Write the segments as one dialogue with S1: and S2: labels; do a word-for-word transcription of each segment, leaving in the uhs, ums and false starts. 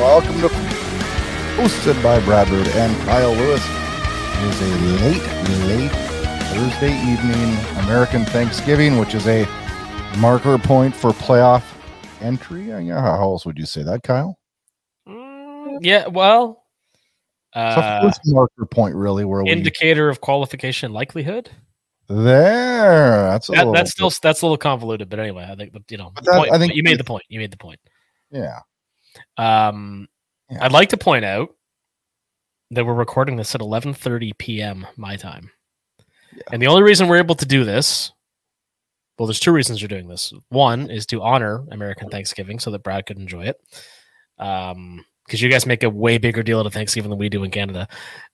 S1: welcome to hosted by Brad Bird and Kyle Lewis. It is a late, late Thursday evening American Thanksgiving, which is a marker point for playoff entry. Yeah, how else would you say that, Kyle?
S2: Mm, yeah, well, uh,
S1: so first marker point, really, where
S2: indicator we... of qualification likelihood.
S1: There, that's a
S2: that,
S1: little
S2: that's still
S1: bit.
S2: that's a little convoluted, but anyway, I think you know.
S1: That,
S2: point,
S1: I think
S2: you made the point. You made the point.
S1: Yeah.
S2: Um, yeah. I'd like to point out that we're recording this at eleven thirty p.m. my time, yeah. and the only reason we're able to do this, well, there's two reasons we're doing this. One is to honor American Thanksgiving so that Brad could enjoy it, um, because you guys make a way bigger deal out of Thanksgiving than we do in Canada,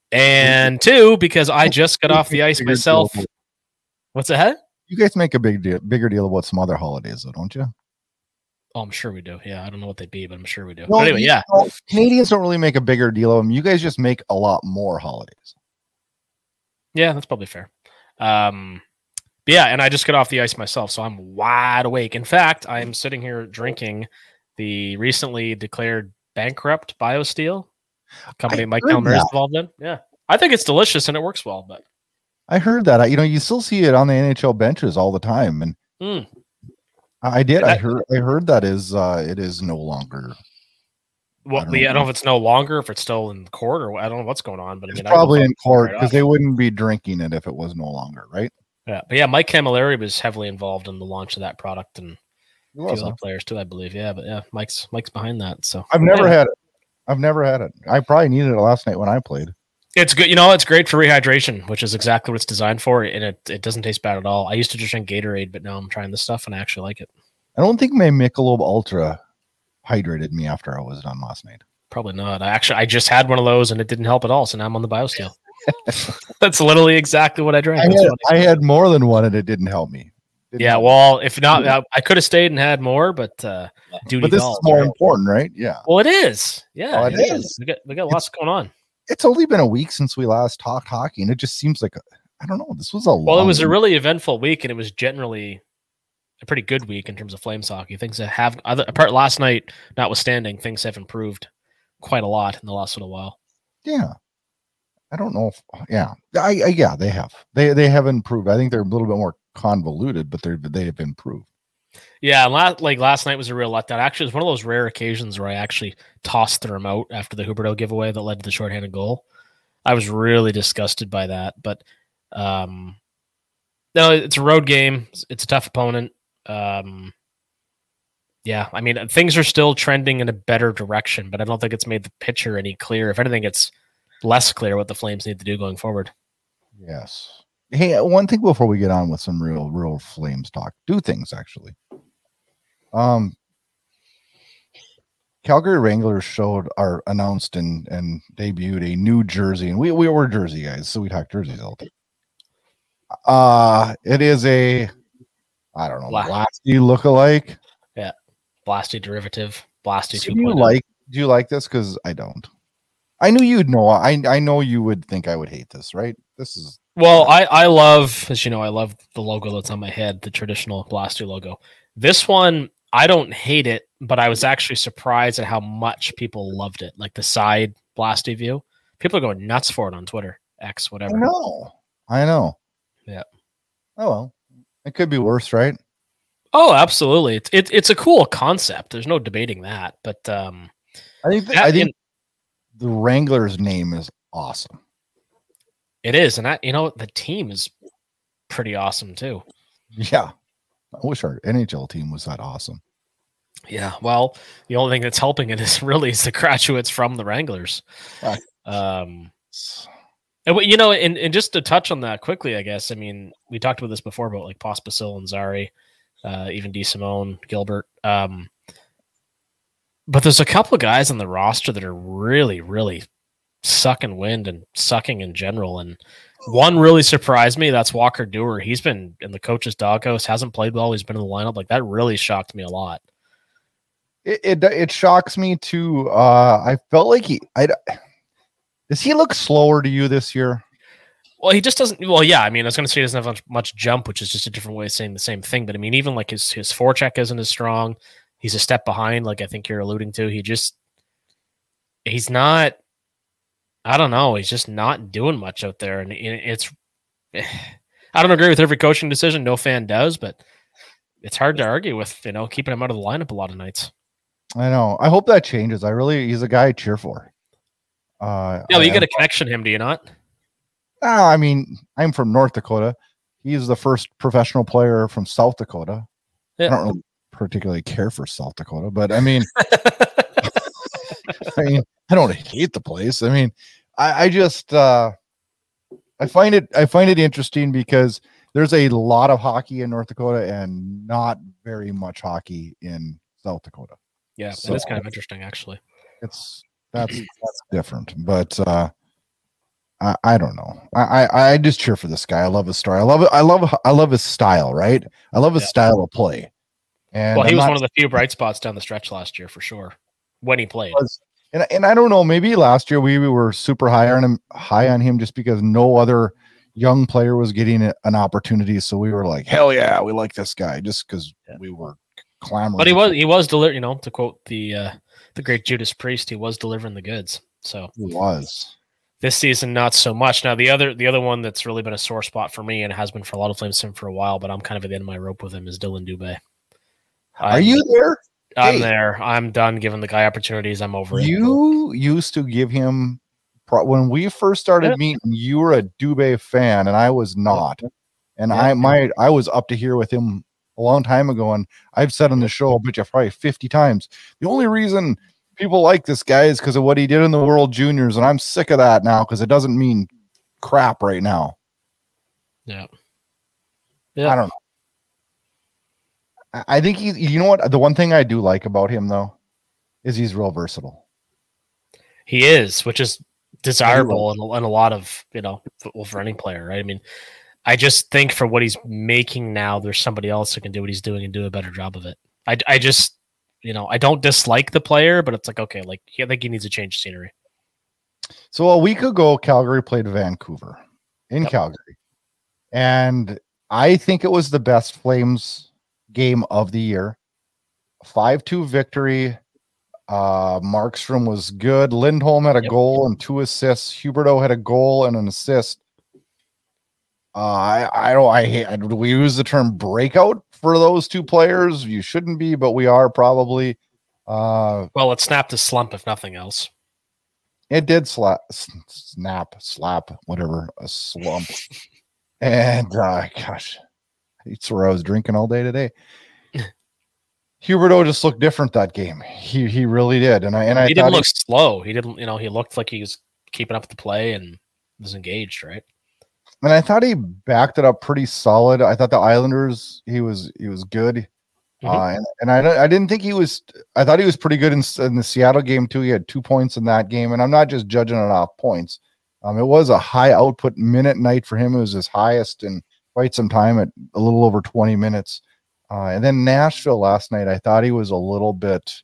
S2: and two, because I just got off the ice myself. What's that?
S1: You guys make a big deal, bigger deal about some other holidays, though, don't you?
S2: Oh, I'm sure we do. Yeah, I don't know what they'd be, but I'm sure we do.
S1: No,
S2: but anyway, yeah.
S1: Know, Canadians don't really make a bigger deal of them. You guys just make a lot more holidays.
S2: Yeah, that's probably fair. Um, but yeah, and I just got off the ice myself, so I'm wide awake. In fact, I'm sitting here drinking the recently declared bankrupt BioSteel company Mike Calmarie is involved in. Yeah, I think it's delicious and it works well, but.
S1: I heard that. You know, you still see it on the N H L benches all the time, and
S2: mm.
S1: I did. That, I heard. I heard that is uh, it is no longer.
S2: Well, I don't, know, I don't know if it's no longer, if it's still in court, or I don't know what's going on. But
S1: it's
S2: I mean,
S1: probably
S2: I
S1: in court because right they wouldn't be drinking it if it was no longer, right?
S2: Yeah, but yeah, Mike Camilleri was heavily involved in the launch of that product, and a few other players too, I believe. Yeah, but yeah, Mike's Mike's behind that. So
S1: I've never
S2: yeah.
S1: had it. I've never had it. I probably needed it last night when I played.
S2: It's good, you know. It's great for rehydration, which is exactly what it's designed for, and it, it doesn't taste bad at all. I used to just drink Gatorade, but now I'm trying this stuff, and I actually like it.
S1: I don't think my Michelob Ultra hydrated me after I was done last night.
S2: Probably not. I actually I just had one of those, and it didn't help at all. So now I'm on the BioSteel. That's literally exactly what I drank.
S1: I had, I had more than one, and it didn't help me. Didn't
S2: yeah,
S1: help
S2: well, me. if not, I, I could have stayed and had more, but uh, duty
S1: but this
S2: calls,
S1: is more
S2: right?
S1: important, right? Yeah.
S2: Well, it is. Yeah,
S1: oh, it, it is.
S2: is. We got we got lots
S1: it's,
S2: going on.
S1: It's only been a week since we last talked hockey, and it just seems like a, I don't know. This was a
S2: well,
S1: long
S2: it was
S1: week.
S2: a really eventful week, and it was generally a pretty good week in terms of Flames hockey. Things that have other apart last night, notwithstanding, things have improved quite a lot in the last little while.
S1: Yeah, I don't know if yeah, I, I yeah they have they they have improved. I think they're a little bit more convoluted, but they're they have improved.
S2: Yeah, last, like last night was a real letdown. Actually, it was one of those rare occasions where I actually tossed the remote after the Huberdeau giveaway that led to the shorthanded goal. I was really disgusted by that, but um, no, it's a road game. It's a tough opponent. Um, yeah, I mean, things are still trending in a better direction, but I don't think it's made the picture any clearer. If anything, it's less clear what the Flames need to do going forward.
S1: Yes. Hey, one thing before we get on with some real, real Flames talk. Do things, actually. Um, Calgary Wranglers showed or announced and, and debuted a new jersey, and we, we were jersey guys, so we talk jerseys all the time. Uh, it is a, I don't know,
S2: Blast.
S1: Blasty lookalike.
S2: Yeah, Blasty derivative, Blasty
S1: so
S2: two.
S1: Do you like? Do you like this? Because I don't. I knew you'd know. I I know you would think I would hate this, right? This is
S2: well. I I love, as you know, I love the logo that's on my head, the traditional Blasty logo. This one, I don't hate it, but I was actually surprised at how much people loved it. Like the side Blasty view, people are going nuts for it on Twitter, X, whatever.
S1: I know. I know.
S2: Yeah.
S1: Oh well, it could be worse, right?
S2: Oh, absolutely. It's it, it's a cool concept. There's no debating that. But um,
S1: I think th- I think in, the Wranglers name is awesome.
S2: It is, and that, you know, the team is pretty awesome too.
S1: Yeah, I wish our N H L team was that awesome.
S2: Yeah, well, the only thing that's helping it is really is the graduates from the Wranglers.
S1: Right.
S2: Um, and you know, and, and just to touch on that quickly, I guess. I mean, we talked about this before about like Pospisil and Zari, uh, even DeSimone, Gilbert. Um, but there's a couple of guys on the roster that are really, really sucking wind and sucking in general. And one really surprised me. That's Walker Duehr. He's been in the coach's doghouse, hasn't played well. He's been in the lineup. Like that really shocked me a lot.
S1: It it, it shocks me too. Uh, I felt like he. I does he look slower to you this year?
S2: Well, he just doesn't. Well, yeah. I mean, I was going to say he doesn't have much, much jump, which is just a different way of saying the same thing. But I mean, even like his his forecheck isn't as strong. He's a step behind, like I think you're alluding to. He just he's not. I don't know. He's just not doing much out there, and it's. I don't agree with every coaching decision. No fan does, but it's hard to argue with. You know, keeping him out of the lineup a lot of nights.
S1: I know. I hope that changes. I really. He's a guy I cheer for. Uh,
S2: yeah, well, you
S1: I,
S2: get a connection to him, do you not?
S1: Uh, I mean, I'm from North Dakota. He's the first professional player from South Dakota. Yeah. I don't really particularly care for South Dakota, but I mean, I mean, I don't hate the place. I mean, I, I just, uh, I find it, I find it interesting because there's a lot of hockey in North Dakota and not very much hockey in South Dakota.
S2: Yeah, so, that is kind of interesting, actually.
S1: It's that's that's different, but uh, I, I don't know. I, I I just cheer for this guy. I love his story. I love it. I love I love his style. Right. I love his yeah. style of play. And
S2: well, he
S1: I'm
S2: was
S1: not,
S2: one of the few bright spots down the stretch last year for sure when he played.
S1: And and I don't know. Maybe last year we, we were super high on him, high on him, just because no other young player was getting an opportunity. So we were like, hell yeah, we like this guy, just because yeah. we were clamoring.
S2: But he was he was delivering. You know, to quote the uh, the great Judas Priest, he was delivering the goods. So
S1: he was. This
S2: season, not so much. Now the other the other one that's really been a sore spot for me and has been for a lot of Flames for a while, but I'm kind of at the end of my rope with him is Dylan Dubé.
S1: Are I'm, you there?
S2: I'm hey. there. I'm done giving the guy opportunities. I'm over
S1: you it. You used to give him when we first started yeah. meeting. You were a Dubé fan, and I was not. And yeah. I my I was up to here with him a long time ago, and I've said on the show, but you probably fifty times. The only reason people like this guy is because of what he did in the World Juniors, and I'm sick of that now because it doesn't mean crap right now.
S2: Yeah.
S1: Yeah. I don't know. I think he, you know what? The one thing I do like about him, though, is he's real versatile.
S2: He is, which is desirable in a, in a lot of, you know, well, for any player, right? I mean, I just think for what he's making now, there's somebody else who can do what he's doing and do a better job of it. I, I just, you know, I don't dislike the player, but it's like, okay, like, I think he needs a change of scenery.
S1: So a week ago, Calgary played Vancouver in yep. Calgary. And I think it was the best Flames game of the year. five two victory. Uh, Markstrom was good. Lindholm had a yep. goal and two assists. Huberdeau had a goal and an assist. Uh, I, I don't, I hate, I, do we use the term breakout for those two players? You shouldn't be, but we are probably. Uh,
S2: well, it snapped a slump, if nothing else.
S1: It did slap, snap, slap, whatever, a slump. And, uh, gosh, it's where I was drinking all day today. Huberdeau just looked different that game. He he really did, and I and I
S2: he didn't look he, slow. He didn't, you know, he looked like he was keeping up with the play and was engaged, right?
S1: And I thought he backed it up pretty solid. I thought the Islanders, he was he was good, mm-hmm. uh, and and I I didn't think he was. I thought he was pretty good in, in the Seattle game too. He had two points in that game, and I'm not just judging it off points. Um, it was a high output minute night for him. It was his highest in quite some time at a little over twenty minutes. Uh, and then Nashville last night, I thought he was a little bit.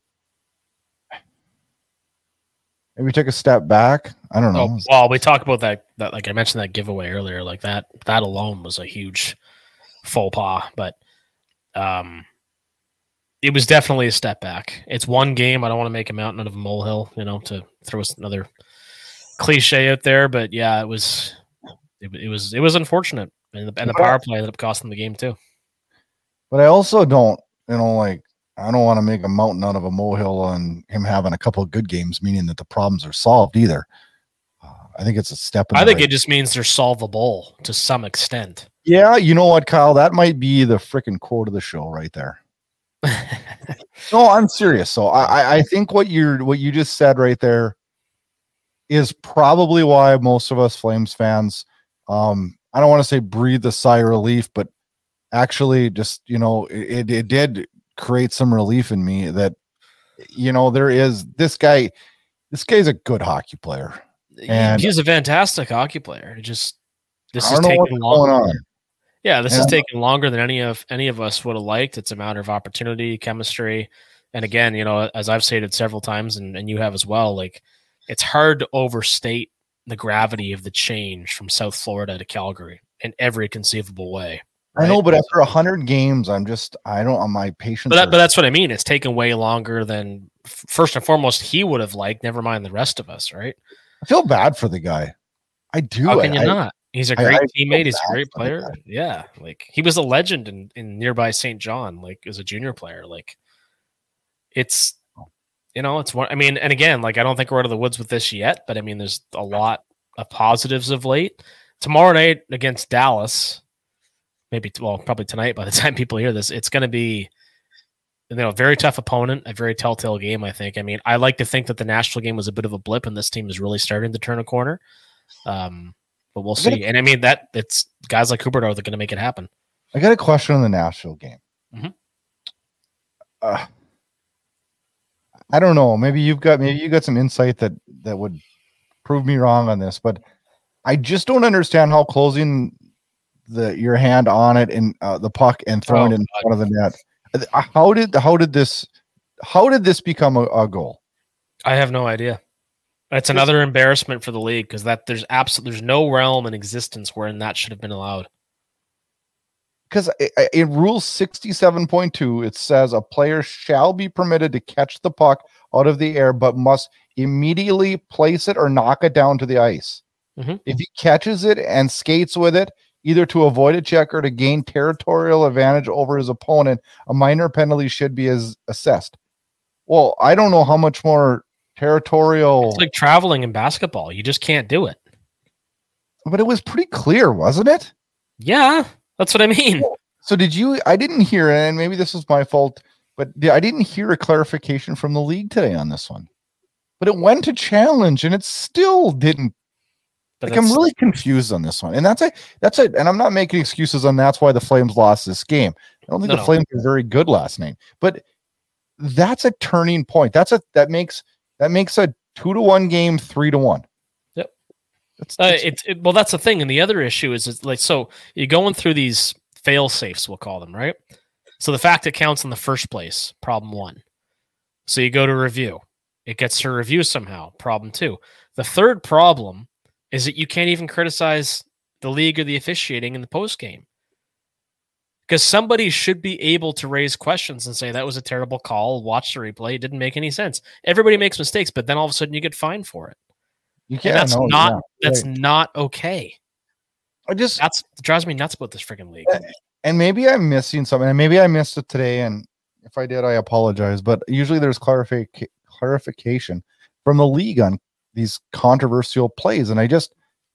S1: Maybe took a step back. I don't know.
S2: Oh, well, we talked about that, that. Like I mentioned, that giveaway earlier. Like that. That alone was a huge faux pas. But um, it was definitely a step back. It's one game. I don't want to make a mountain out of a molehill. You know, to throw another cliche out there. But yeah, it was. It, it was. It was unfortunate, and the, and the power play ended up costing the game too.
S1: But I also don't, you know, like, I don't want to make a mountain out of a molehill on him having a couple of good games, meaning that the problems are solved either. Uh, I think it's a step. In
S2: I think
S1: right.
S2: it just means they're solvable to some extent.
S1: Yeah. You know what, Kyle? That might be the freaking quote of the show right there. No, I'm serious. So I, I think what you're, what you just said right there is probably why most of us Flames fans, um, I don't want to say breathe a sigh of relief, but actually just, you know, it, it did create some relief in me that, you know, there is this guy, this guy's a good hockey player. And
S2: he's a fantastic hockey player. It just, this is taking longer. Yeah, this is taking longer than any of any of us would have liked. It's a matter of opportunity, chemistry. And again, you know, as I've stated several times, and, and you have as well, like, it's hard to overstate the gravity of the change from South Florida to Calgary in every conceivable way.
S1: Right? I know, but after a hundred games, I'm just, I don't, on my patience.
S2: But, that, but that's what I mean. It's taken way longer than first and foremost, he would have liked, never mind the rest of us, right?
S1: I feel bad for the guy. I do.
S2: How can
S1: I,
S2: you not? He's a great
S1: I, I
S2: teammate. He's a great player. Yeah. Like he was a legend in, in nearby Saint John, like as a junior player. Like it's, you know, it's one, I mean, and again, like I don't think we're out of the woods with this yet, but I mean, there's a lot of positives of late. Tomorrow night against Dallas, maybe, well, probably tonight by the time people hear this, it's going to be, you know, a very tough opponent, a very telltale game, I think. I mean, I like to think that the Nashville game was a bit of a blip and this team is really starting to turn a corner. Um, but we'll see. And I mean, that it's guys like Huberdeau that are going to make it happen.
S1: I got a question on the Nashville game.
S2: Mm-hmm.
S1: Uh, I don't know. Maybe you've got, maybe you got some insight that, that would prove me wrong on this, but I just don't understand how closing the, your hand on it and uh, the puck and throwing oh, it in God. front of the net. How did how did this how did this become a, a goal?
S2: I have no idea. It's another embarrassment for the league because that there's absolutely there's no realm in existence wherein that should have been allowed.
S1: Because in Rule sixty-seven point two, it says a player shall be permitted to catch the puck out of the air, but must immediately place it or knock it down to the ice.
S2: Mm-hmm.
S1: If he catches it and skates with it, either to avoid a check or to gain territorial advantage over his opponent, a minor penalty should be as assessed. Well, I don't know how much more territorial.
S2: It's like traveling in basketball. You just can't do it.
S1: But it was pretty clear, wasn't it?
S2: Yeah, that's what I mean.
S1: So did you, I didn't hear, and maybe this was my fault, but I didn't hear a clarification from the league today on this one. But it went to challenge and it still didn't. But like I'm really confused on this one, and that's it. That's it. And I'm not making excuses on that's why the Flames lost this game. I don't think no, the no. Flames were very good last night, but that's a turning point. That's a that makes that makes a two to one game three to one.
S2: Yep. That's, that's uh, it's it, well, that's the thing. And the other issue is, is like so you're going through these fail safes, we'll call them, right? So the fact it counts in the first place, problem one. So you go to review, it gets to review somehow, problem two. The third problem is that you can't even criticize the league or the officiating in the post game. Because somebody should be able to raise questions and say, that was a terrible call, watch the replay, it didn't make any sense. Everybody makes mistakes, but then all of a sudden you get fined for it.
S1: You can't.
S2: That's
S1: no,
S2: not
S1: yeah,
S2: that's
S1: right.
S2: not okay.
S1: I just
S2: that's it drives me nuts about this freaking league.
S1: And maybe I'm missing something, and maybe I missed it today, and if I did, I apologize. But usually there's clarific- clarification from the league on these controversial plays, and I just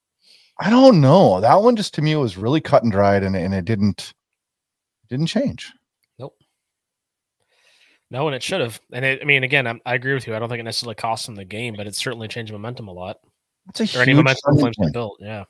S1: I don't know. That one just to me was really cut and dried, and, and it didn't didn't change.
S2: Nope. No, and it should have. And it, I mean, again, I'm, I agree with you. I don't think it necessarily cost them the game, but it certainly changed momentum a lot.
S1: It's a
S2: or
S1: huge
S2: any momentum the Flames have built. Yeah.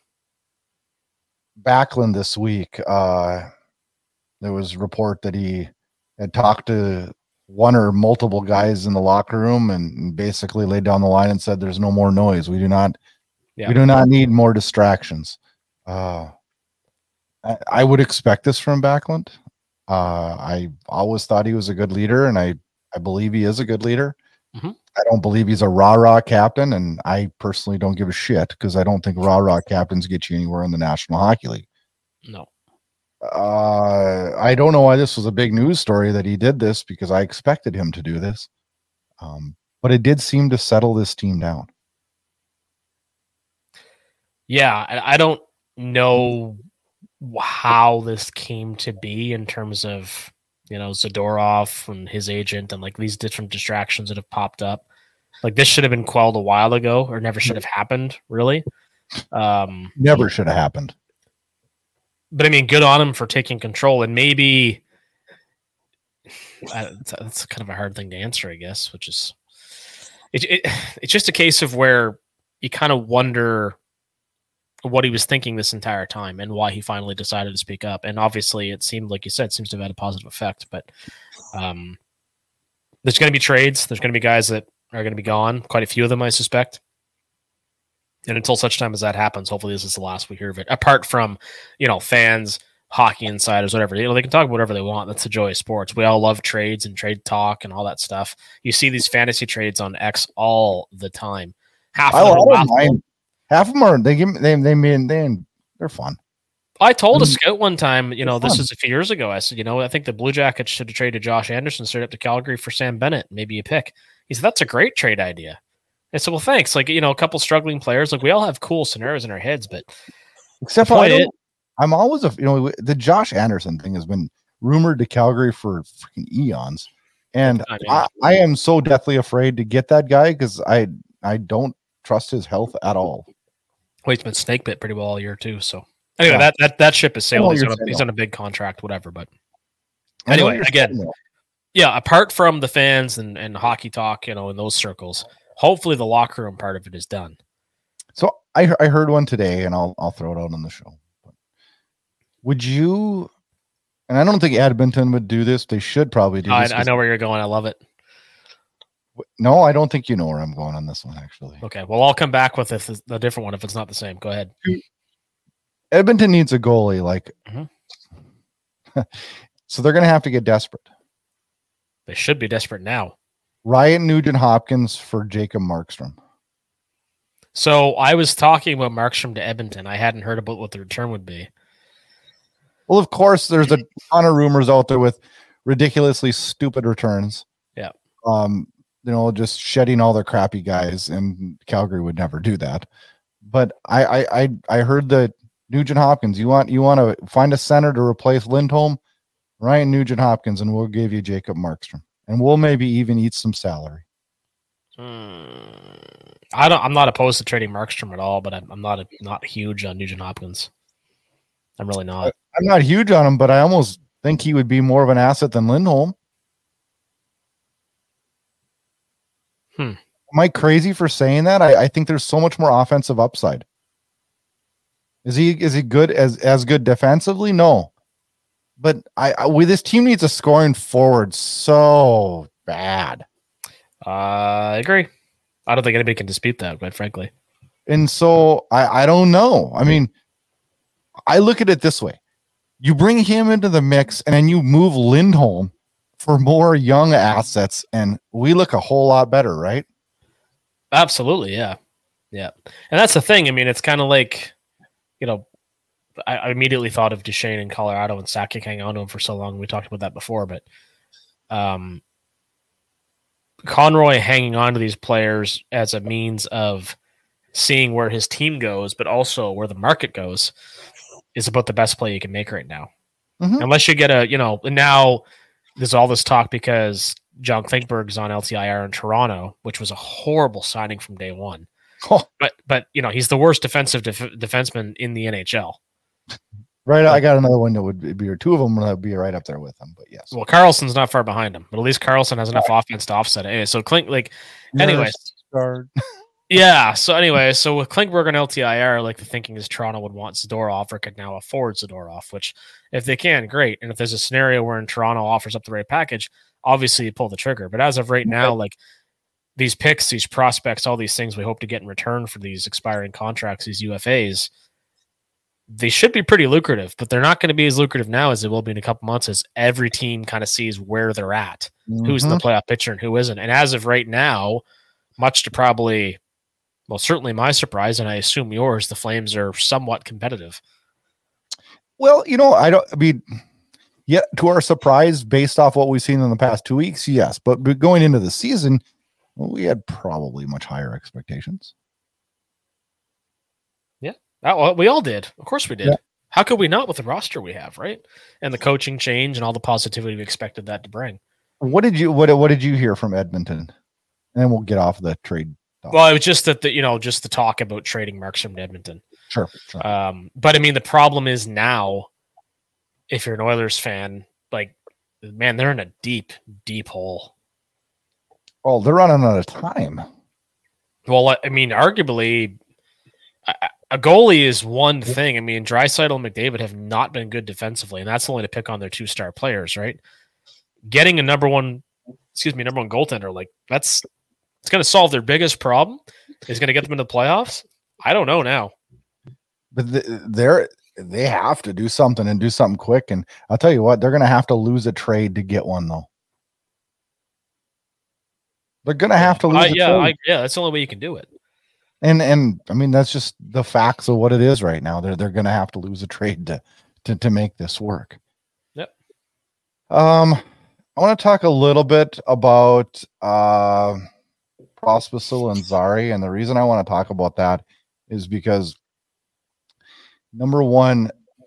S1: Backlund this week, uh, there was a report that he had talked to one or multiple guys in the locker room and basically laid down the line and said, "There's no more noise. We do not, yeah. we do not need more distractions." Uh, I, I would expect this from Backlund. Uh, I always thought he was a good leader, and I, I believe he is a good leader.
S2: Mm-hmm.
S1: I don't believe he's a rah-rah captain, and I personally don't give a shit because I don't think rah-rah captains get you anywhere in the National Hockey League.
S2: No.
S1: Uh, I don't know why this was a big news story that he did this because I expected him to do this. Um, but it did seem to settle this team down.
S2: Yeah, I, I don't know how this came to be in terms of, you know, Zadorov and his agent and like these different distractions that have popped up. Like this should have been quelled a while ago or never should have happened, really. Um,
S1: never should have happened.
S2: But I mean, good on him for taking control, and maybe uh, that's kind of a hard thing to answer, I guess. Which is, it, it, it's just a case of where you kind of wonder what he was thinking this entire time and why he finally decided to speak up. And obviously, it seemed like you said, seems to have had a positive effect. But um, there's going to be trades. There's going to be guys that are going to be gone. Quite a few of them, I suspect. And until such time as that happens, hopefully this is the last we hear of it. Apart from, you know, fans, hockey insiders, whatever. You know, they can talk about whatever they want. That's the joy of sports. We all love trades and trade talk and all that stuff. You see these fantasy trades on X all the time. Half of them are
S1: mine. Half of them are they give they they mean they they're fun.
S2: I told a scout one time, you know, this is a few years ago. I said, you know, I think the Blue Jackets should have traded Josh Anderson straight up to Calgary for Sam Bennett, maybe a pick. He said, that's a great trade idea. I said, well, thanks. Like, you know, a couple struggling players. Like, we all have cool scenarios in our heads, but
S1: except for I don't, it, I'm always a, you know, the Josh Anderson thing has been rumored to Calgary for freaking eons. And I, I am so deathly afraid to get that guy because I, I don't trust his health at all.
S2: Well, he's been snake bit pretty well all year too. So anyway, yeah. that, that, that ship is sailing. He's, on a, he's on a big contract, whatever, but anyway, again, yeah, apart from the fans and, and hockey talk, you know, in those circles, hopefully the locker room part of it is done.
S1: So I I heard one today, and I'll I'll throw it out on the show. Would you? And I don't think Edmonton would do this. They should probably do
S2: oh,
S1: this.
S2: I, I know where you're going. I love it.
S1: No, I don't think you know where I'm going on this one, actually.
S2: Okay, well, I'll come back with a, a different one if it's not the same. Go ahead.
S1: Edmonton needs a goalie, like, mm-hmm. So they're going to have to get desperate.
S2: They should be desperate now.
S1: Ryan Nugent-Hopkins for Jacob Markstrom.
S2: So I was talking about Markstrom to Edmonton. I hadn't heard about what the return would be.
S1: Well, of course, there's a ton of rumors out there with ridiculously stupid returns.
S2: Yeah.
S1: Um, you know, just shedding all their crappy guys, and Calgary would never do that. But I, I, I, I heard that Nugent-Hopkins, you want, you want to find a center to replace Lindholm, Ryan Nugent-Hopkins, and we'll give you Jacob Markstrom, and we'll maybe even eat some salary.
S2: Hmm. I don't. I'm not opposed to trading Markstrom at all, but I'm, I'm not a, not huge on Nugent-Hopkins. I'm really not.
S1: I'm not huge on him, but I almost think he would be more of an asset than Lindholm.
S2: Hmm.
S1: Am I crazy for saying that? I, I think there's so much more offensive upside. Is he is he good as as good defensively? No, but I, I with this team needs a scoring forward so bad.
S2: Uh, I agree. I don't think anybody can dispute that, quite frankly.
S1: And so I I don't know. I mean, I look at it this way: you bring him into the mix, and then you move Lindholm for more young assets, and we look a whole lot better, right?
S2: Absolutely, yeah, yeah. And that's the thing. I mean, it's kind of like, you know, I, I immediately thought of Duchesne in Colorado and Sakic hanging on to him for so long. We talked about that before, but um, Conroy hanging on to these players as a means of seeing where his team goes, but also where the market goes, is about the best play you can make right now. Mm-hmm. Unless you get a, you know, now there's all this talk because John Klingberg's on L T I R in Toronto, which was a horrible signing from day one. Oh. But, but you know, he's the worst defensive def- defenseman in the N H L.
S1: Right. I got another one that would be, or two of them would be right up there with him, but yes.
S2: Well, Carlson's not far behind him, but at least Carlson has enough right. offense to offset it. Anyway, so Klink, like, anyways. Yeah. So anyway, so with Klingberg and L T I R, like the thinking is Toronto would want Zadorov or could now afford Zadorov, which if they can, great. And if there's a scenario where in Toronto offers up the right package, obviously you pull the trigger. But as of right now, right. like these picks, these prospects, all these things we hope to get in return for these expiring contracts, these U F As, they should be pretty lucrative, but they're not going to be as lucrative now as they will be in a couple months as every team kind of sees where they're at, mm-hmm. who's in the playoff picture and who isn't. And as of right now, much to probably, well, certainly my surprise, and I assume yours, the Flames are somewhat competitive.
S1: Well, you know, I don't, I mean, yeah, to our surprise, based off what we've seen in the past two weeks, yes. But going into the season, well, we had probably much higher expectations.
S2: Yeah, well, we all did. Of course we did. Yeah. How could we not with the roster we have, right? And the coaching change and all the positivity we expected that to bring.
S1: What did you what What did you hear from Edmonton? And then we'll get off the trade. Talk.
S2: Well, it was just that the you know just the talk about trading Markstrom to Edmonton.
S1: Sure. sure.
S2: Um, but I mean, the problem is now, if you're an Oilers fan, like, man, they're in a deep, deep hole.
S1: Oh, they're running out of time.
S2: Well, I mean, arguably, a, a goalie is one thing. I mean, Draisaitl and McDavid have not been good defensively, and that's only to pick on their two-star players, right? Getting a number one, excuse me, number one goaltender, like, that's it's going to solve their biggest problem. Is going to get them into the playoffs. I don't know now.
S1: But they're they have to do something and do something quick. And I'll tell you what, they're going to have to lose a trade to get one, though. They're going to have to lose.
S2: Uh,
S1: a
S2: yeah,
S1: trade.
S2: I, yeah, that's the only way you can do it.
S1: And and I mean, that's just the facts of what it is right now. They're they're going to have to lose a trade to to to make this work.
S2: Yep.
S1: Um, I want to talk a little bit about uh Pospisil and Zari, and the reason I want to talk about that is because number one,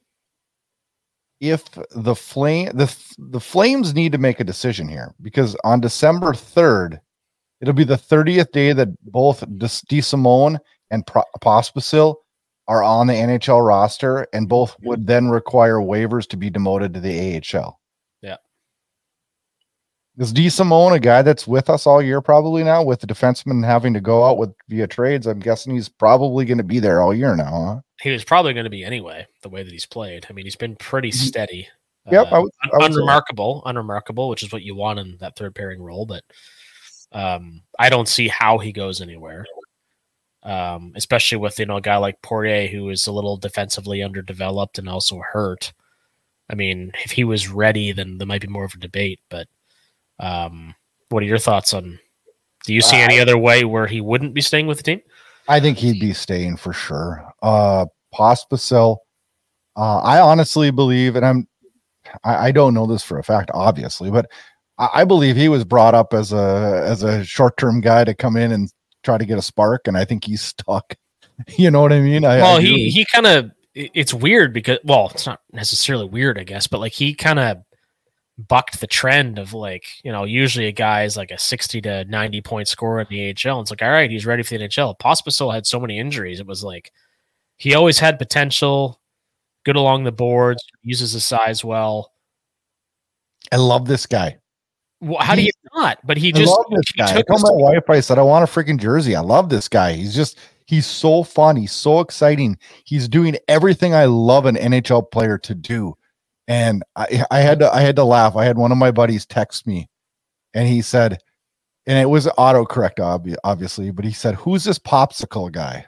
S1: if the flame the the Flames need to make a decision here, because on December third, it'll be the thirtieth day that both DeSimone and Pospisil are on the N H L roster, and both would then require waivers to be demoted to the A H L.
S2: Yeah.
S1: Is DeSimone a guy that's with us all year probably now, with the defenseman having to go out with via trades? I'm guessing he's probably going to be there all year now, huh?
S2: He was probably going to be anyway, the way that he's played. I mean, he's been pretty steady.
S1: Yep.
S2: Uh,
S1: I would, I would
S2: unremarkable, say. unremarkable, which is what you want in that third pairing role. But um, I don't see how he goes anywhere, um, especially with, you know, a guy like Poirier, who is a little defensively underdeveloped and also hurt. I mean, if he was ready, then there might be more of a debate. But um, what are your thoughts on, do you see uh, any other way where he wouldn't be staying with the team?
S1: I think he'd be staying for sure. Uh, Pospisil, uh, I honestly believe, and I'm, I, I don't know this for a fact, obviously, but I, I believe he was brought up as a as a short term guy to come in and try to get a spark, and I think he's stuck. You know what I mean? I,
S2: well,
S1: I
S2: he he kind of, it's weird because, well, it's not necessarily weird, I guess, but like he kind of bucked the trend of, like, you know, usually a guy is like a sixty to ninety point scorer in the A H L. And it's like, all right, he's ready for the N H L. Pospisil had so many injuries. It was like, he always had potential, good along the boards, uses his size well.
S1: I love this guy.
S2: Well, how he, do you not? But he just,
S1: I love this guy. I told my wife, I said, I want a freaking jersey. I love this guy. He's just, he's so fun. He's so exciting. He's doing everything I love an N H L player to do. And I, I had to, I had to laugh. I had one of my buddies text me, and he said, and it was autocorrect, obvi- obviously, but he said, "Who's this popsicle guy?"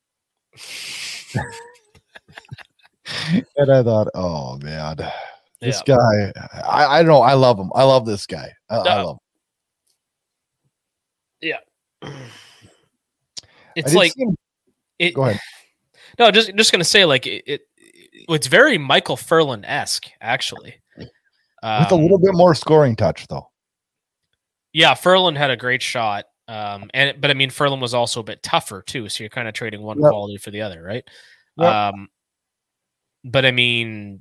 S1: And I thought, oh man, this yeah. guy, I, I don't know. I love him. I love this guy. I,
S2: no.
S1: I love
S2: him. Yeah. It's like, it,
S1: go ahead.
S2: No, just, just going to say, like, it, it it's very Michael Ferland-esque, actually. Um,
S1: With a little bit more scoring touch, though.
S2: Yeah, Ferland had a great shot. Um, and but I mean, Ferland was also a bit tougher, too. So you're kind of trading one yep. quality for the other, right? Yep. Um, but I mean,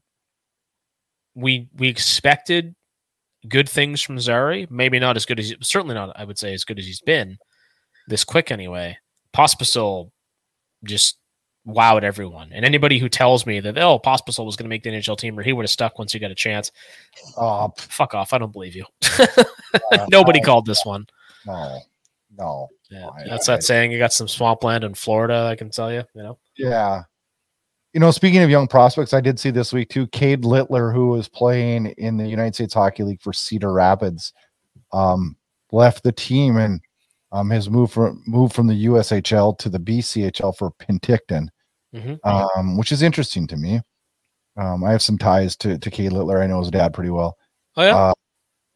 S2: we we expected good things from Zari. Maybe not as good as, certainly not, I would say, as good as he's been this quick anyway. Pospisil just wowed everyone. And anybody who tells me that, oh, Pospisil was going to make the N H L team or he would have stuck once he got a chance, oh, fuck off. I don't believe you. uh, Nobody no, called this one.
S1: No, no.
S2: Yeah,
S1: I,
S2: that's
S1: I,
S2: that I, saying. You got some swampland in Florida, I can tell you, you know?
S1: Yeah. You know, speaking of young prospects, I did see this week too, Cade Littler, who was playing in the United States Hockey League for Cedar Rapids, um, left the team, and um, his move from move from the U S H L to the B C H L for Penticton, mm-hmm. um, which is interesting to me. Um, I have some ties to to Cade Littler. I know his dad pretty well.
S2: Oh yeah,
S1: uh,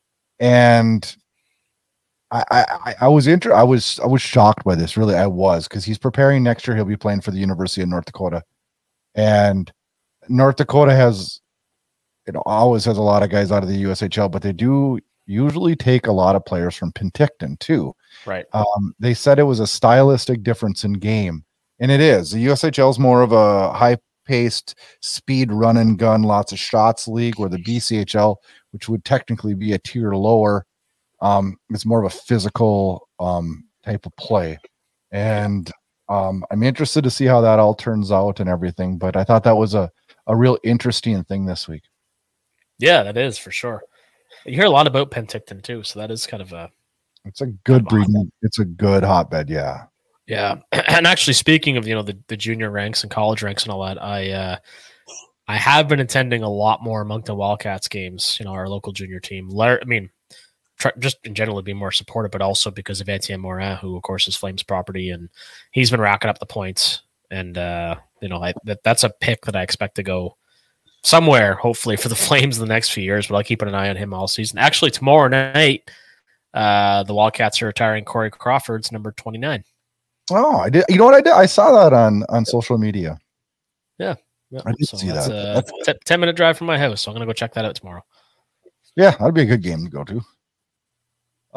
S1: and I I, I was inter- I was I was shocked by this. Really, I was, because he's preparing next year. He'll be playing for the University of North Dakota, and North Dakota has, it always has a lot of guys out of the U S H L, but they do usually take a lot of players from Penticton too.
S2: Right.
S1: Um, they said it was a stylistic difference in game, and it is. The U S H L is more of a high-paced, speed, run and gun, lots of shots league, where the B C H L, which would technically be a tier lower, um, it's more of a physical um, type of play. And um, I'm interested to see how that all turns out and everything. But I thought that was a a real interesting thing this week.
S2: Yeah, that is for sure. You hear a lot about Penticton too, so that is kind of a.
S1: It's a good breeding. It's a good hotbed. Yeah.
S2: Yeah. And actually, speaking of, you know, the, the junior ranks and college ranks and all that, I, uh, I have been attending a lot more Moncton Wildcats games, you know, our local junior team. I mean, try, just in general to be more supportive, but also because of Etienne Morin, who of course is Flames property, and he's been racking up the points. And, uh, you know, I, that, that's a pick that I expect to go somewhere, hopefully, for the Flames in the next few years, but I'll keep an eye on him all season. Actually, tomorrow night, Uh, the Wildcats are retiring Corey Crawford's number twenty-nine.
S1: Oh, I did. You know what I did? I saw that on, on social media.
S2: Yeah. yeah.
S1: I did
S2: so
S1: see
S2: that's
S1: that.
S2: A t- ten minute drive from my house. So I'm going to go check that out tomorrow.
S1: Yeah, that'd be a good game to go to.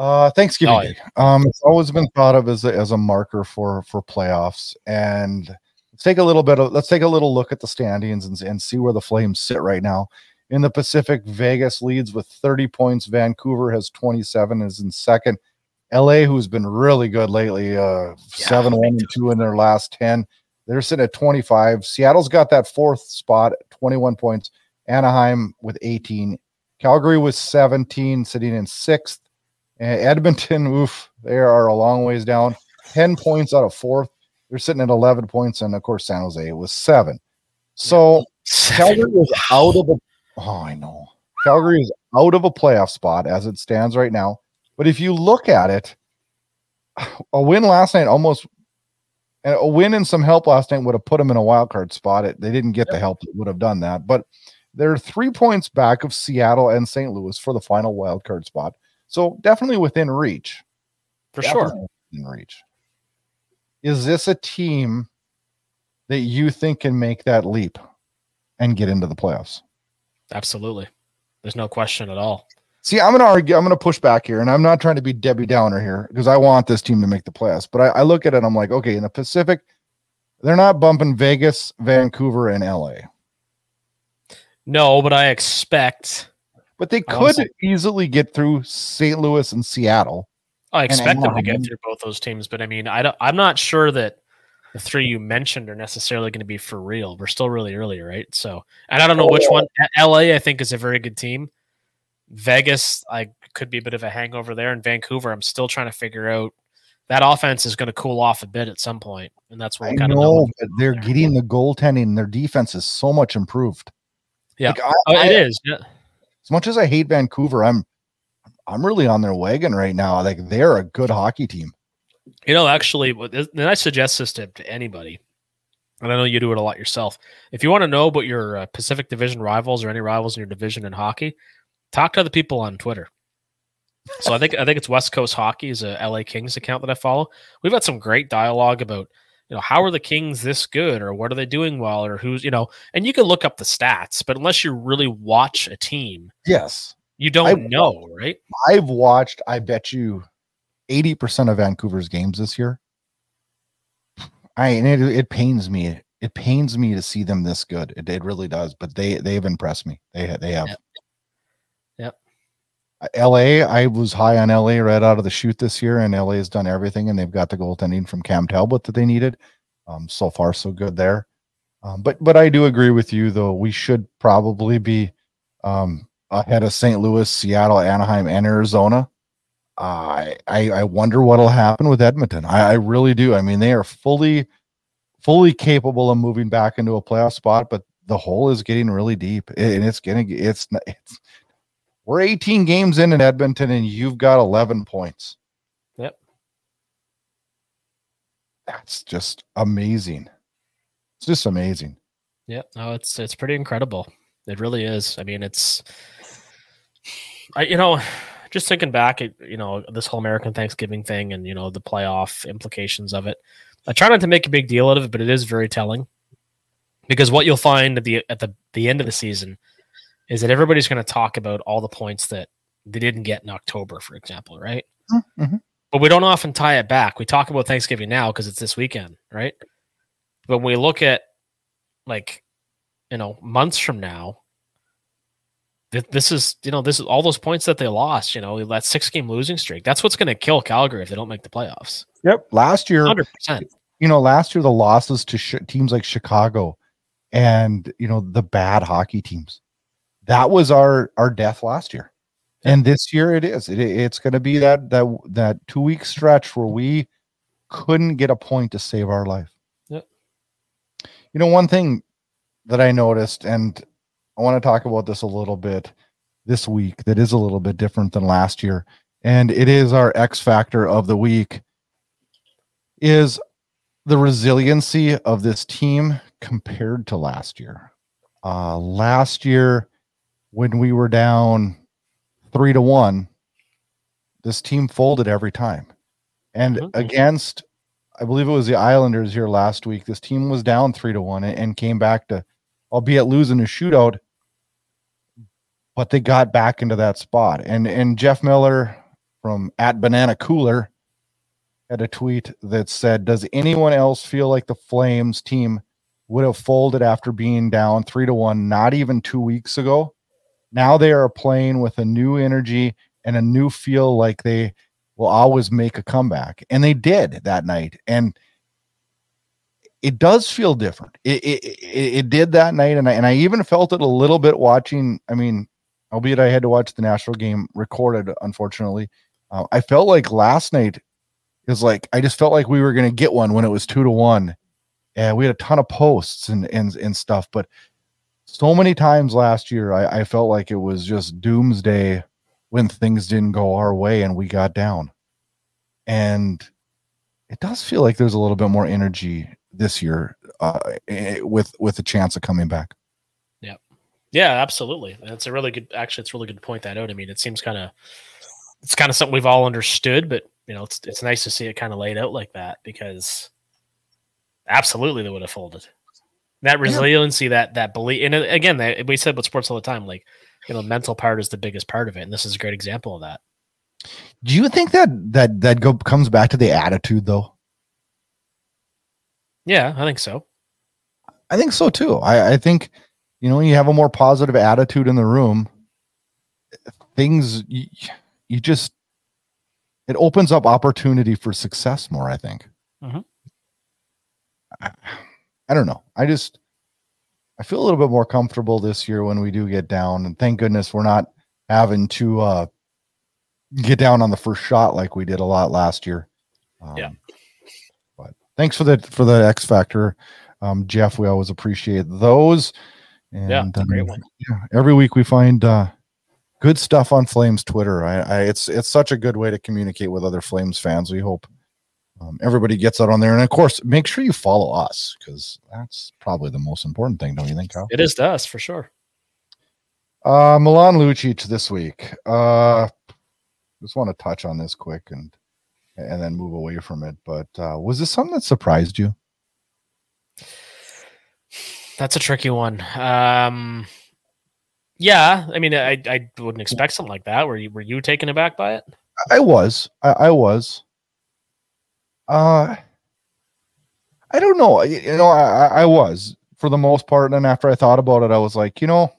S1: Uh, Thanksgiving
S2: Oh,
S1: Day. Um, it's always been thought of as a, as a marker for for playoffs. And let's take a little bit of let's take a little look at the standings and, and see where the Flames sit right now. In the Pacific, Vegas leads with thirty points. Vancouver has twenty-seven, is in second. L A, who's been really good lately, uh, seven, one, and two in their last ten. They're sitting at twenty-five. Seattle's got that fourth spot, twenty-one points. Anaheim with eighteen. Calgary with seventeen, sitting in sixth. And Edmonton, oof, they are a long ways down. ten points out of fourth. They're sitting at eleven points. And, of course, San Jose was seven. So Calgary is out of a – oh, I know. Calgary is out of a playoff spot as it stands right now. But if you look at it, a win last night almost – a win and some help last night would have put them in a wild card spot. It, they didn't get yep. the help that would have done that. But they're three points back of Seattle and Saint Louis for the final wild card spot. So definitely within reach.
S2: For
S1: definitely
S2: sure.
S1: Within reach. Is this a team that you think can make that leap and get into the playoffs?
S2: Absolutely. There's no question at all.
S1: See, I'm going to argue, I'm going to push back here, and I'm not trying to be Debbie Downer here because I want this team to make the playoffs. But I, I look at it, I'm like, okay, in the Pacific, they're not bumping Vegas, Vancouver, and L A.
S2: No, but I expect...
S1: But they could easily get through Saint Louis and Seattle.
S2: I expect them to get through both those teams, but I mean, I don't, I'm not sure that the three you mentioned are necessarily going to be for real. We're still really early, right? So, and I don't know oh, which one. L A, I think, is a very good team. Vegas, I could be a bit of a hangover there. And Vancouver, I'm still trying to figure out. That offense is going to cool off a bit at some point, and that's what we kind of know.
S1: But they're there. Getting the goaltending. Their defense is so much improved.
S2: Yeah,
S1: like, I,
S2: oh, it
S1: I,
S2: is. Yeah.
S1: As much as I hate Vancouver, I'm I'm really on their wagon right now. Like they're a good hockey team.
S2: You know, actually, and I suggest this to, to anybody, and I know you do it a lot yourself. If you want to know about your uh, Pacific Division rivals or any rivals in your division in hockey, talk to other people on Twitter. So I think I think it's West Coast Hockey is a L A Kings account that I follow. We've had some great dialogue about, you know, how are the Kings this good, or what are they doing well, or who's, you know, and you can look up the stats, but unless you really watch a team,
S1: yes,
S2: you don't I've, know, right?
S1: I've watched, I bet you, eighty percent of Vancouver's games this year. I and it, it pains me. It pains me to see them this good. It, it really does. But they they've impressed me. They they have.
S2: Yep. Yep.
S1: L A, I was high on L A right out of the chute this year, and L A has done everything, and they've got the goaltending from Cam Talbot that they needed. Um, so far, so good there. Um, but but I do agree with you, though. We should probably be um, ahead of Saint Louis, Seattle, Anaheim, and Arizona. Uh, I I wonder what'll happen with Edmonton. I, I really do. I mean, they are fully fully capable of moving back into a playoff spot, but the hole is getting really deep, and it's getting it's it's. We're eighteen games in in Edmonton, and you've got eleven points.
S2: Yep.
S1: That's just amazing. It's just amazing.
S2: Yeah, no, it's it's pretty incredible. It really is. I mean, it's, I you know, just thinking back at, you know, this whole American Thanksgiving thing and, you know, the playoff implications of it. I try not to make a big deal out of it, but it is very telling, because what you'll find at the at the, the end of the season is that everybody's going to talk about all the points that they didn't get in October, for example, right?
S1: Mm-hmm.
S2: But we don't often tie it back. We talk about Thanksgiving now because it's this weekend, right? But when we look at, like, you know, months from now, th- this is, you know, this is all those points that they lost, you know, that six-game losing streak. That's what's going to kill Calgary if they don't make the playoffs.
S1: Yep. Last year, one
S2: hundred percent.
S1: You know, last year the losses to sh- teams like Chicago and, you know, the bad hockey teams. That was our, our death last year. And this year it is. It, it's going to be that that that two-week stretch where we couldn't get a point to save our life.
S2: Yep.
S1: You know, one thing that I noticed, and I want to talk about this a little bit this week that is a little bit different than last year, and it is our X factor of the week, is the resiliency of this team compared to last year. Uh, last year, when we were down three to one, this team folded every time. And mm-hmm. against, I believe it was the Islanders here last week, this team was down three to one and came back to, albeit losing a shootout, but they got back into that spot. And and Jeff Miller, from at Banana Cooler had a tweet that said, does anyone else feel like the Flames team would have folded after being down three to one not even two weeks ago? Now they are playing with a new energy and a new feel, like they will always make a comeback. And they did that night. And it does feel different. It, it, it, it did that night. And I, and I even felt it a little bit watching. I mean, albeit I had to watch the Nashville game recorded, unfortunately. Uh, I felt like last night is like, I just felt like we were going to get one when it was two to one. And we had a ton of posts and, and, and stuff. But so many times last year, I, I felt like it was just doomsday when things didn't go our way and we got down. And it does feel like there's a little bit more energy this year uh, with, with a chance of coming back.
S2: Yeah. Yeah, absolutely. That's a really good, actually, it's really good to point that out. I mean, it seems kind of, it's kind of something we've all understood, but you know, it's, it's nice to see it kind of laid out like that, because absolutely they would have folded. That resiliency, yeah. that, that belief. And again, that, we said with sports all the time, like, you know, mental part is the biggest part of it. And this is a great example of that.
S1: Do you think that, that, that go, comes back to the attitude though?
S2: Yeah, I think so.
S1: I think so too. I, I think, you know, when you have a more positive attitude in the room, things, you, you just, it opens up opportunity for success more, I think.
S2: Mm-hmm.
S1: I, I don't know. I just, I feel a little bit more comfortable this year when we do get down, and thank goodness we're not having to uh, get down on the first shot like we did a lot last year. Um,
S2: yeah.
S1: But thanks for the, for the X Factor, um, Jeff. We always appreciate those. And,
S2: yeah, it's a great
S1: um,
S2: one.
S1: Yeah, every week we find uh, good stuff on Flames Twitter. I, I, it's it's such a good way to communicate with other Flames fans. We hope um, everybody gets out on there, and of course, make sure you follow us, because that's probably the most important thing. Don't you think, Kyle?
S2: It is to us for sure.
S1: Uh, Milan Lucic this week. Uh, just want to touch on this quick and and then move away from it. But uh, was this something that surprised you?
S2: That's a tricky one. Um, yeah, I mean, I I wouldn't expect something like that. Were you were you taken aback by it?
S1: I was. I, I was. Uh, I don't know. You know, I, I was for the most part. And then after I thought about it, I was like, you know,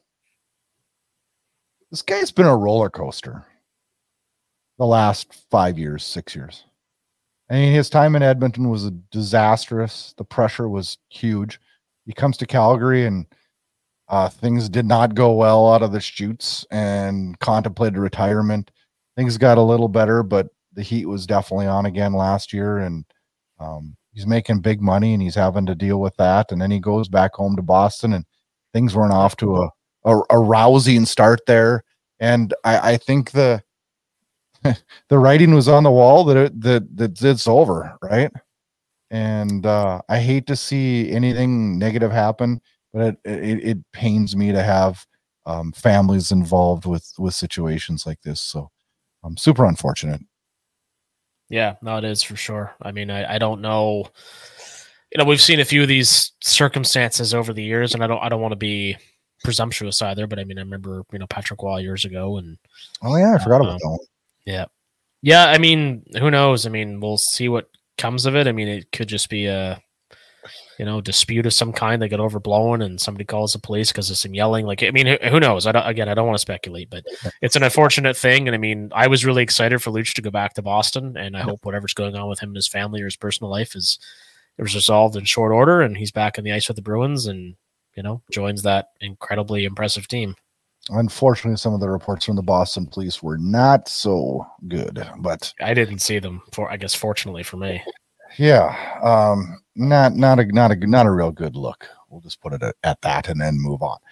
S1: this guy's been a roller coaster the last five years, six years. I mean, his time in Edmonton was disastrous. The pressure was huge. He comes to Calgary and uh, things did not go well out of the chutes, and contemplated retirement. Things got a little better, but the heat was definitely on again last year, and um, he's making big money and he's having to deal with that. And then he goes back home to Boston, and things weren't off to a, a, a rousing start there. And I, I think the the writing was on the wall that it, that that it's over, right? And uh, I hate to see anything negative happen, but it it, it pains me to have um, families involved with with situations like this. So I'm um, super unfortunate.
S2: Yeah, no, it is for sure. I mean, I, I don't know. You know, we've seen a few of these circumstances over the years, and I don't I don't want to be presumptuous either. But I mean, I remember you know Patrick Waugh years ago, and
S1: oh yeah, I forgot um, about that one.
S2: Yeah, yeah. I mean, who knows? I mean, we'll see what comes of it. I mean, it could just be a you know dispute of some kind that got overblown, and somebody calls the police because of some yelling. Like, I mean, who, who knows? I don't, again, I don't want to speculate, but it's an unfortunate thing. And I mean, I was really excited for Luch to go back to Boston, and I yeah. hope whatever's going on with him and his family or his personal life is it was resolved in short order, and he's back on the ice with the Bruins, and you know joins that incredibly impressive team.
S1: Unfortunately, some of the reports from the Boston police were not so good, but
S2: I didn't see them. For I guess, fortunately for me.
S1: Yeah, um, not not a not a not a real good look. We'll just put it at, at that and then move on.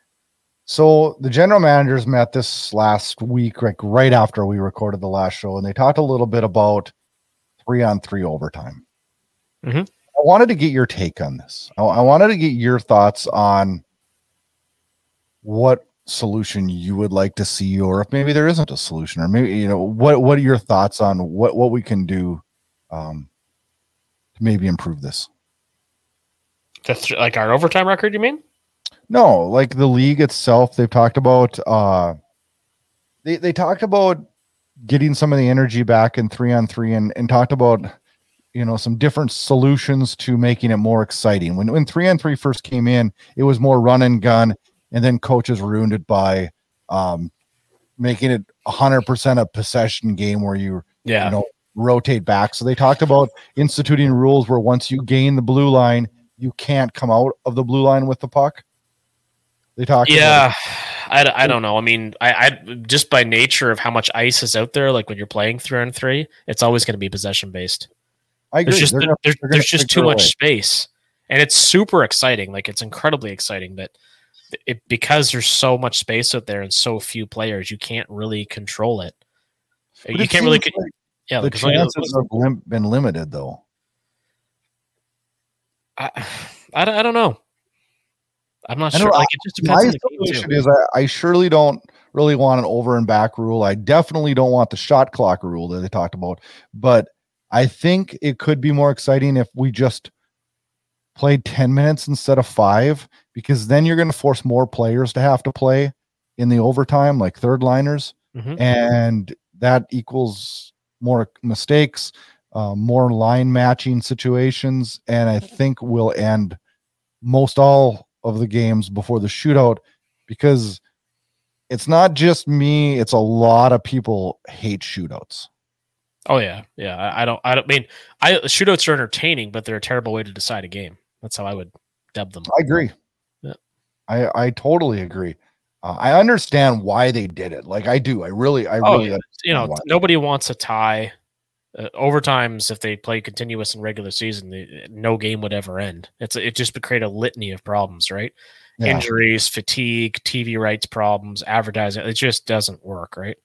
S1: So the general managers met this last week, like right after we recorded the last show, and they talked a little bit about three on three overtime.
S2: Mm-hmm.
S1: I wanted to get your take on this. I, I wanted to get your thoughts on what solution you would like to see, or if maybe there isn't a solution, or maybe you know what what are your thoughts on what what we can do um, to maybe improve this?
S2: Th- like our overtime record, you mean?
S1: No, like the league itself. They've talked about. Uh, they they talked about getting some of the energy back in three on three and, and talked about, you know, some different solutions to making it more exciting. When, when three on three first came in, it was more run and gun, and then coaches ruined it by um, making it one hundred percent a possession game where you,
S2: yeah.
S1: you know, rotate back. So they talked about instituting rules where once you gain the blue line, you can't come out of the blue line with the puck. They talked
S2: yeah,
S1: about
S2: I, I don't know. I mean, I, I just by nature of how much ice is out there, like when you're playing three on three, it's always going to be possession based.
S1: I agree.
S2: There's just,
S1: gonna,
S2: there's, there's just too much
S1: away.
S2: space, and it's super exciting. Like it's incredibly exciting, but it, because there's so much space out there and so few players, you can't really control it.
S1: But
S2: you
S1: it
S2: can't really,
S1: like
S2: yeah.
S1: The
S2: like
S1: chances have lim- been limited, though.
S2: I, I, don't, I don't know. I'm not
S1: I
S2: sure.
S1: Know,
S2: like it just depends.
S1: My
S2: on the
S1: solution is I, I surely don't really want an over and back rule. I definitely don't want the shot clock rule that they talked about, but I think it could be more exciting if we just played ten minutes instead of five, because then you're going to force more players to have to play in the overtime, like third liners,
S2: mm-hmm.
S1: and that equals more mistakes, uh, more line matching situations, and I think we'll end most all of the games before the shootout, because it's not just me, it's a lot of people hate shootouts.
S2: Oh yeah, yeah. I, I don't. I don't I mean. I shootouts are entertaining, but they're a terrible way to decide a game. That's how I would dub them.
S1: I agree.
S2: Yeah.
S1: I I totally agree. Uh, I understand why they did it. Like I do. I really. I
S2: oh,
S1: really.
S2: Yeah. You know, why. Nobody wants a tie. Uh, overtimes, if they play continuous in regular season, they, no game would ever end. It's it just would create a litany of problems, right? Yeah. Injuries, fatigue, T V rights problems, advertising. It just doesn't work, right?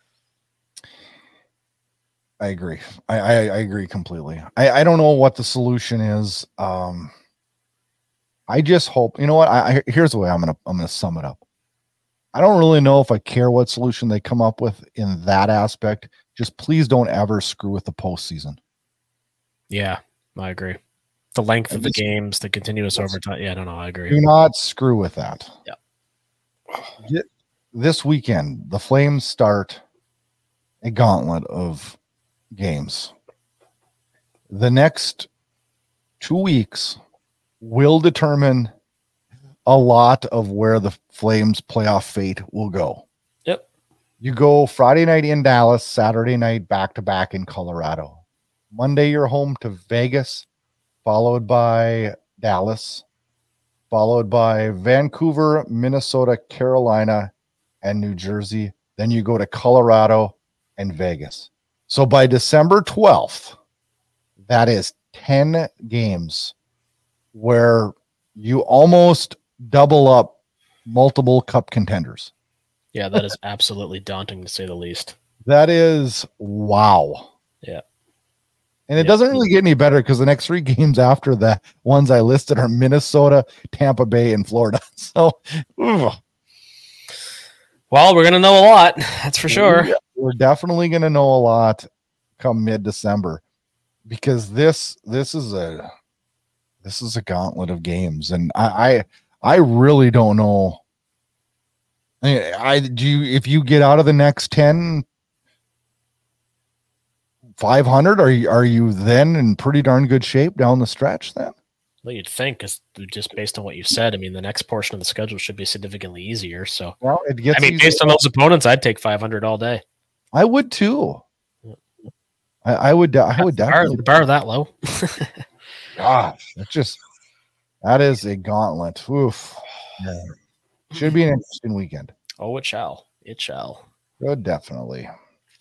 S1: I agree. I, I, I agree completely. I, I don't know what the solution is. Um, I just hope, you know what? I, I here's the way I'm gonna I'm gonna sum it up. I don't really know if I care what solution they come up with in that aspect. Just please don't ever screw with the postseason.
S2: Yeah, I agree. The length of the games, the continuous overtime. Yeah, I don't know. I agree.
S1: Do not screw with that.
S2: Yeah.
S1: This weekend, the Flames start a gauntlet of games. The next two weeks will determine a lot of where the Flames playoff fate will go.
S2: Yep.
S1: You go Friday night in Dallas, Saturday night back to back in Colorado. Monday you're home to Vegas, followed by Dallas, followed by Vancouver, Minnesota, Carolina, and New Jersey. Then you go to Colorado and Vegas. So by December twelfth, that is ten games where you almost double up multiple cup contenders.
S2: Yeah, that is absolutely daunting to say the least.
S1: That is wow.
S2: Yeah.
S1: And it
S2: yeah.
S1: doesn't really get any better because the next three games after the ones I listed are Minnesota, Tampa Bay, and Florida. So, ugh.
S2: Well, we're going to know a lot. That's for sure.
S1: Yeah, we're definitely going to know a lot come mid-December, because this this is a this is a gauntlet of games, and I I, I really don't know. I, I do you, if you get out of the next ten, five hundred, are you are you then in pretty darn good shape down the stretch then?
S2: Well, you'd think, because just based on what you've said, I mean, the next portion of the schedule should be significantly easier. So,
S1: well, it gets
S2: I mean, based on those opponents, I'd take five hundred all day.
S1: I would too. I, I would. I would definitely.
S2: The bar that low.
S1: Gosh, that's just that is a gauntlet. Oof. Yeah. Should be an interesting weekend.
S2: Oh, it shall. It shall.
S1: Good, definitely.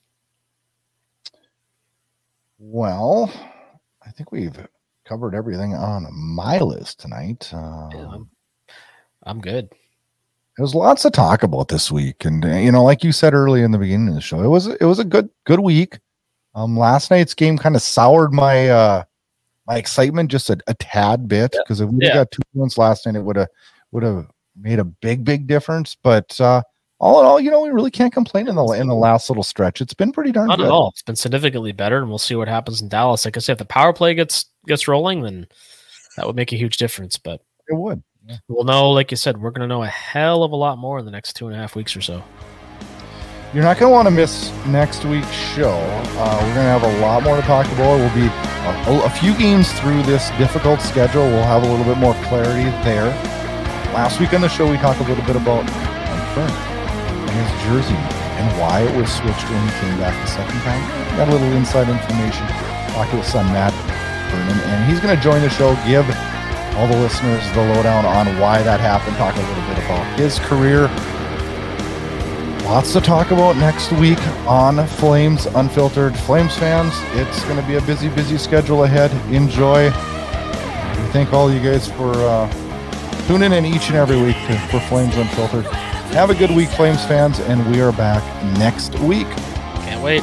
S1: Well, I think we've covered everything on my list tonight. Um,
S2: yeah, I'm, I'm good.
S1: There's lots to talk about this week, and you know, like you said early in the beginning of the show, it was it was a good good week. Um, last night's game kind of soured my uh my excitement just a, a tad bit, because yeah. if we yeah. got two points last night, it would have would have made a big big difference. But uh, all in all, you know, we really can't complain in the in the last little stretch. It's been pretty darn
S2: Not
S1: good.
S2: At all. It's been significantly better, and we'll see what happens in Dallas. Like I said, if the power play gets gets rolling, then that would make a huge difference. But
S1: it would. Yeah.
S2: We'll know, like you said, we're going to know a hell of a lot more in the next two and a half weeks or so.
S1: you're not going to want to miss next week's show. Uh, we're going to have a lot more to talk about. We'll be a, a few games through this difficult schedule. We'll have a little bit more clarity there. Last week on the show, we talked a little bit about Fern and his jersey and why it was switched when he came back the second time. Got a little inside information. Talked to his son, Matt Vernon, and he's going to join the show, give all the listeners the lowdown on why that happened, talk a little bit about his career. Lots to talk about next week on Flames Unfiltered. Flames fans, it's going to be a busy, busy schedule ahead. Enjoy. We thank all you guys for uh, tuning in each and every week to, for Flames Unfiltered. Have a good week, Flames fans, and we are back next week.
S2: Can't wait.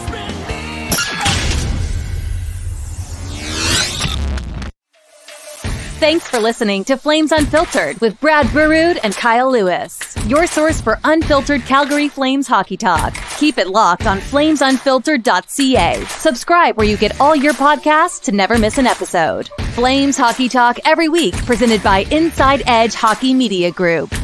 S3: Thanks for listening to Flames Unfiltered with Brad Burrud and Kyle Lewis, your source for unfiltered Calgary Flames hockey talk. Keep it locked on flames unfiltered dot c a. Subscribe where you get all your podcasts to never miss an episode. Flames hockey talk every week, presented by Inside Edge Hockey Media Group.